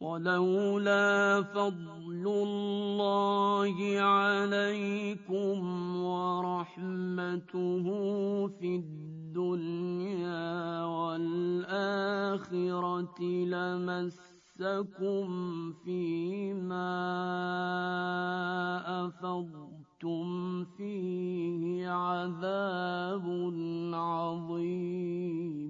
وَلَوْلَا فَضْلُ اللَّهِ عَلَيْكُمْ وَرَحْمَتُهُ فِي الدُّنْيَا وَالْآخِرَةِ لَمَسَّكُمْ فِيمَا أَفَضْتُمْ فِيهِ عَذَابٌ عَظِيمٌ.